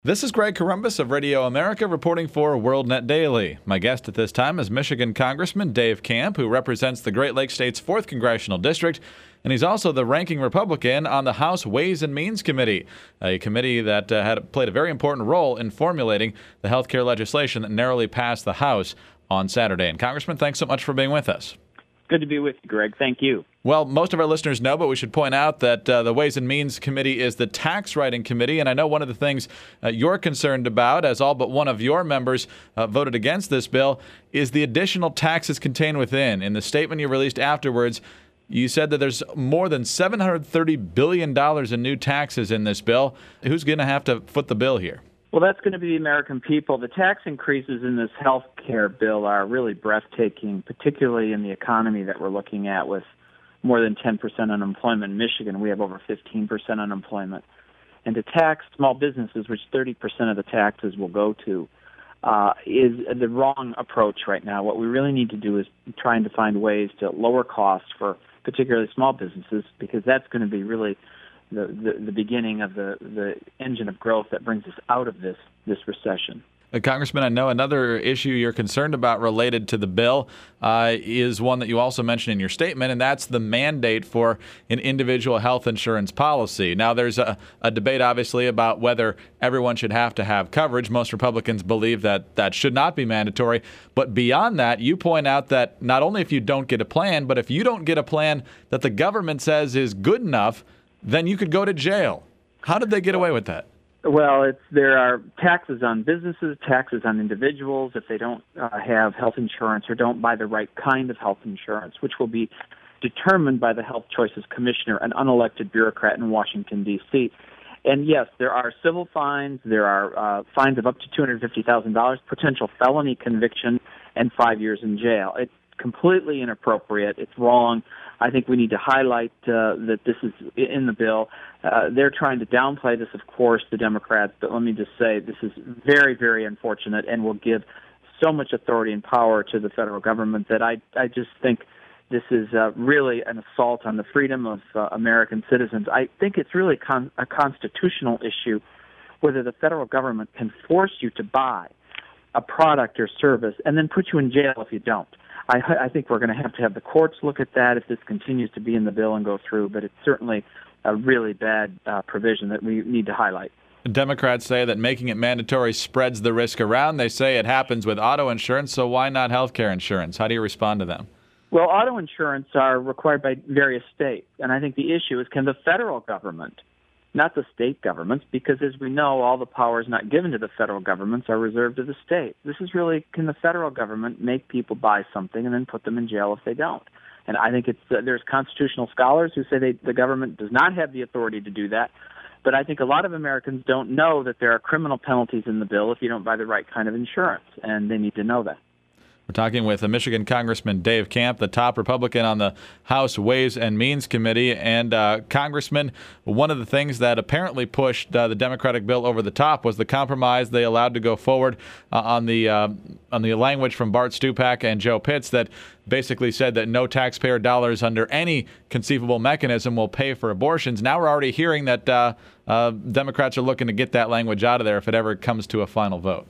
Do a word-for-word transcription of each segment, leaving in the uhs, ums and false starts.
This is Greg Corombos of Radio America reporting for WorldNet Daily. My guest at this time is Michigan Congressman Dave Camp, who represents the Great Lakes State's fourth Congressional District, and he's also the ranking Republican on the House Ways and Means Committee, a committee that uh, had played a very important role in formulating the health care legislation that narrowly passed the House on Saturday. And Congressman, thanks so much for being with us. Good to be with you, Greg. Thank you. Well, most of our listeners know, but we should point out that uh, the Ways and Means Committee is the tax writing committee, and I know one of the things uh, you're concerned about, as all but one of your members uh, voted against this bill, is the additional taxes contained within. In the statement you released afterwards, you said that there's more than seven hundred thirty billion dollars in new taxes in this bill. Who's going to have to foot the bill here? Well, that's going to be the American people. The tax increases in this health care bill are really breathtaking, particularly in the economy that we're looking at with more than ten percent unemployment. In Michigan, we have over fifteen percent unemployment. And to tax small businesses, which thirty percent of the taxes will go to, uh, is the wrong approach right now. What we really need to do is trying to find ways to lower costs for particularly small businesses, because that's going to be really The, the, the beginning of the, the engine of growth that brings us out of this, this recession. Uh, Congressman, I know another issue you're concerned about related to the bill uh, is one that you also mentioned in your statement, and that's the mandate for an individual health insurance policy. Now, there's a, a debate, obviously, about whether everyone should have to have coverage. Most Republicans believe that that should not be mandatory. But beyond that, you point out that not only if you don't get a plan, but if you don't get a plan that the government says is good enough, then you could go to jail. How did they get away with that? Well, it's, there are taxes on businesses, taxes on individuals if they don't uh, have health insurance or don't buy the right kind of health insurance, which will be determined by the Health Choices Commissioner, an unelected bureaucrat in Washington, D C And yes, there are civil fines. There are uh, fines of up to two hundred fifty thousand dollars, potential felony conviction, and five years in jail. It's completely inappropriate. It's wrong. I think we need to highlight uh, that this is in the bill. Uh, they're trying to downplay this, of course, the Democrats, but let me just say this is very, very unfortunate and will give so much authority and power to the federal government that I, I just think this is uh, really an assault on the freedom of uh, American citizens. I think it's really con- a constitutional issue whether the federal government can force you to buy a product or service and then put you in jail if you don't. I, I think we're going to have to have the courts look at that if this continues to be in the bill and go through, but it's certainly a really bad uh, provision that we need to highlight. Democrats say that making it mandatory spreads the risk around. They say it happens with auto insurance, so why not health care insurance? How do you respond to them? Well, auto insurance are required by various states, and I think the issue is, can the federal government, not the state governments, because as we know, all the powers not given to the federal governments are reserved to the state. This is really, can the federal government make people buy something and then put them in jail if they don't? And I think it's uh, there's constitutional scholars who say they, the government does not have the authority to do that. But I think a lot of Americans don't know that there are criminal penalties in the bill if you don't buy the right kind of insurance, and they need to know that. We're talking with Michigan Congressman Dave Camp, the top Republican on the House Ways and Means Committee. And uh, Congressman, one of the things that apparently pushed uh, the Democratic bill over the top was the compromise they allowed to go forward uh, on the uh, on the language from Bart Stupak and Joe Pitts that basically said that no taxpayer dollars under any conceivable mechanism will pay for abortions. Now we're already hearing that uh, uh, Democrats are looking to get that language out of there if it ever comes to a final vote.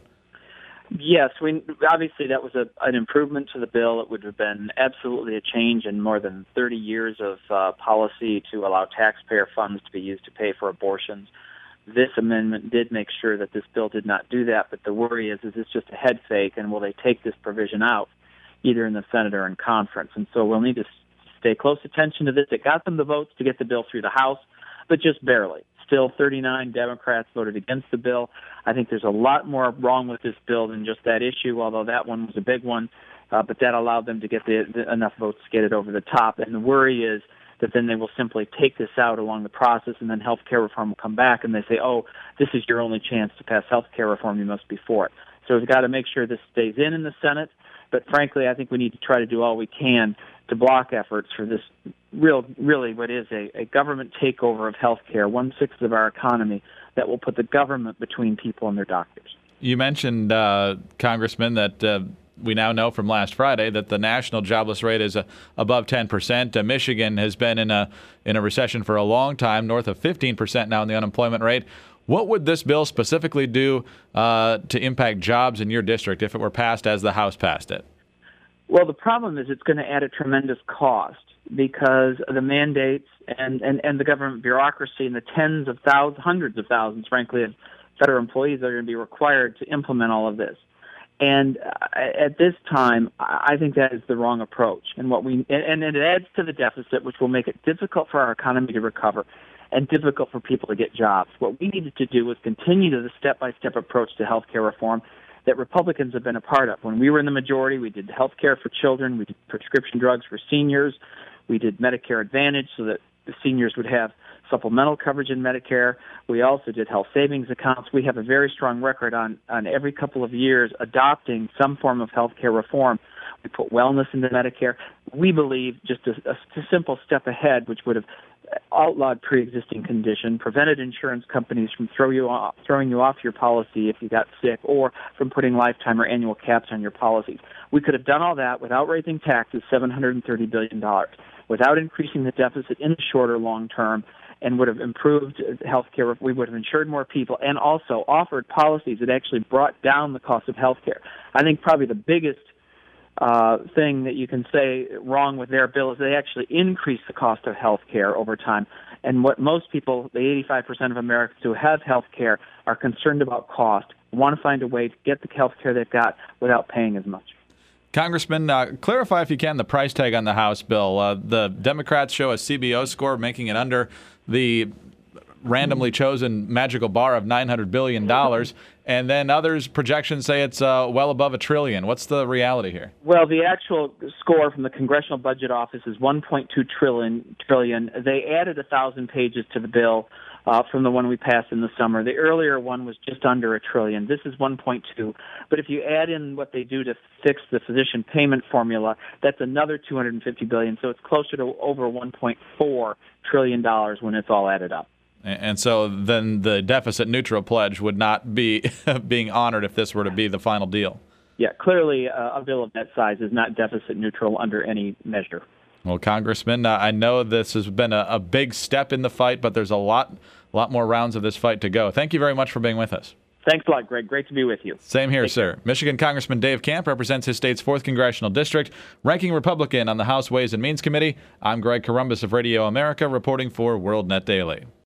Yes, we obviously that was a, an improvement to the bill. It would have been absolutely a change in more than thirty years of uh, policy to allow taxpayer funds to be used to pay for abortions. This amendment did make sure that this bill did not do that, but the worry is, is this just a head fake, and will they take this provision out, either in the Senate or in conference? And so we'll need to stay close attention to this. It got them the votes to get the bill through the House, but just barely. Still, thirty-nine Democrats voted against the bill. I think there's a lot more wrong with this bill than just that issue, although that one was a big one. Uh, but that allowed them to get the, the, enough votes to get it over the top. And the worry is that then they will simply take this out along the process, and then health care reform will come back, and they say, oh, this is your only chance to pass health care reform. You must be for it. So we've got to make sure this stays in in the Senate. But frankly, I think we need to try to do all we can to block efforts for this real, really what is a, a government takeover of health care, one-sixth of our economy, that will put the government between people and their doctors. You mentioned, uh, Congressman, that uh, we now know from last Friday that the national jobless rate is uh, above ten percent. Uh, Michigan has been in a in a recession for a long time, north of fifteen percent now in the unemployment rate. What would this bill specifically do uh, to impact jobs in your district if it were passed as the House passed it? Well, the problem is it's going to add a tremendous cost because of the mandates and, and, and the government bureaucracy and the tens of thousands, hundreds of thousands, frankly, of federal employees that are going to be required to implement all of this. And at this time, I think that is the wrong approach. And what we and it adds to the deficit, which will make it difficult for our economy to recover and difficult for people to get jobs. What we needed to do was continue to the step-by-step approach to health care reform that Republicans have been a part of. When we were in the majority, we did health care for children, we did prescription drugs for seniors, we did Medicare Advantage so that the seniors would have supplemental coverage in Medicare. We also did health savings accounts. We have a very strong record on, on every couple of years adopting some form of health care reform. We put wellness into Medicare. We believe just a, a simple step ahead, which would have outlawed pre-existing condition, prevented insurance companies from throw you off, throwing you off your policy if you got sick, or from putting lifetime or annual caps on your policies. We could have done all that without raising taxes, seven hundred thirty billion dollars, without increasing the deficit in the short or long term, and would have improved health care. We would have insured more people and also offered policies that actually brought down the cost of health care. I think probably the biggest uh, thing that you can say wrong with their bill is they actually increase the cost of health care over time. And what most people, the eighty-five percent of Americans who have health care, are concerned about cost, want to find a way to get the health care they've got without paying as much. Congressman, uh, clarify if you can the price tag on the House bill. Uh, the Democrats show a C B O score making it under the randomly chosen magical bar of nine hundred billion dollars, and then others' projections say it's uh, well above a trillion. What's the reality here? Well, the actual score from the Congressional Budget Office is one point two trillion. They added one thousand pages to the bill uh, from the one we passed in the summer. The earlier one was just under a trillion. This is one point two. But if you add in what they do to fix the physician payment formula, that's another two hundred fifty billion dollars. So it's closer to over one point four trillion dollars when it's all added up. And so then the deficit neutral pledge would not be being honored if this were to be the final deal. Yeah, clearly uh, a bill of that size is not deficit neutral under any measure. Well, Congressman, uh, I know this has been a, a big step in the fight, but there's a lot, lot more rounds of this fight to go. Thank you very much for being with us. Thanks a lot, Greg. Great to be with you. Same here, Take sir. care. Michigan Congressman Dave Camp represents his state's fourth Congressional District, ranking Republican on the House Ways and Means Committee. I'm Greg Corombos of Radio America, reporting for WorldNet Daily.